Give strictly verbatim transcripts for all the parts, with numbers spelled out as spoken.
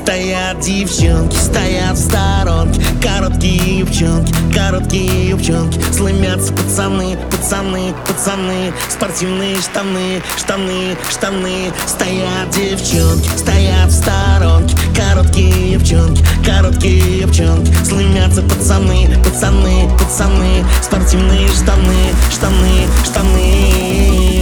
Стоят девчонки, стоят в сторонке, короткие юбчонки, короткие юбчонки. Слымятся пацаны, пацаны, пацаны, спортивные штаны, штаны, штаны. Стоят девчонки, стоят в сторонке, короткие юбчонки, короткие юбчонки. Слымятся пацаны, пацаны, пацаны, спортивные штаны, штаны, штаны.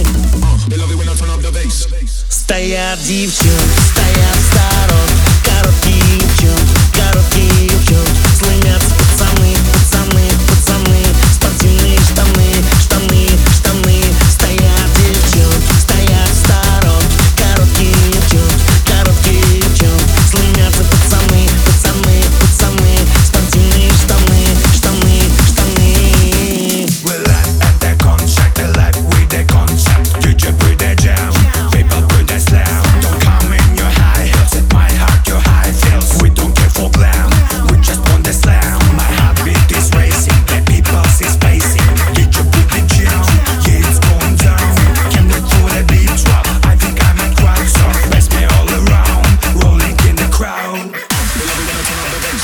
Стоят девчонки, стоят в сторонке, короткие юбчонки, короткие юбчонки. Слымятся пацаны, пацаны, пацаны, спортивные штаны, штаны, штаны. Стоят девчонки, стоят в сторонке, короткие юбчонки, короткие юбчонки. Слымятся пацаны, пацаны, пацаны, спортивные штаны, штаны, штаны. We live at the concert, we live with the concept. D J with the jam, people with the slam. Don't come in your high heels, at my heart your high feels. We don't care for glam, we just want the slam. My heartbeat is racing, the people is pacing. D J with the jam, yeah it's going down. Can't wait for the beat drop, I think I might cry. So pass me all around, rolling in the crowd. We love it when I turn up the bass.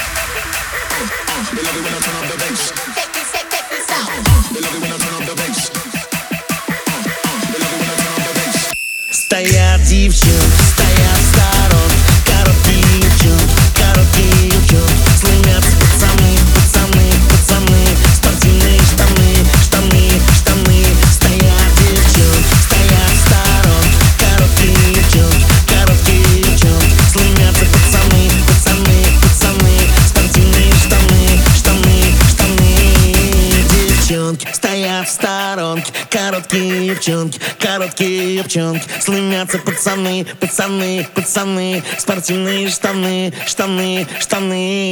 We love it when I turn up the bass. Take this, take, take this out. We love it when I turn up the bass. We love it when I turn up the bass. Стоят девчонки, стоят в сторонке, короткие юбчонки, короткие юбчонки. Слымятся пацаны, пацаны, пацаны, спортивные штаны, штаны, штаны. Стоят девчонки, стоят в сторонке, короткие юбчонки, короткие юбчонки. Слымятся пацаны, пацаны, пацаны, спортивные штаны, штаны, штаны. Девчонки стоят в сторонке, короткие юбчонки, короткие юбчонки. Слымятся пацаны, пацаны, пацаны, спортивные штаны, штаны, штаны.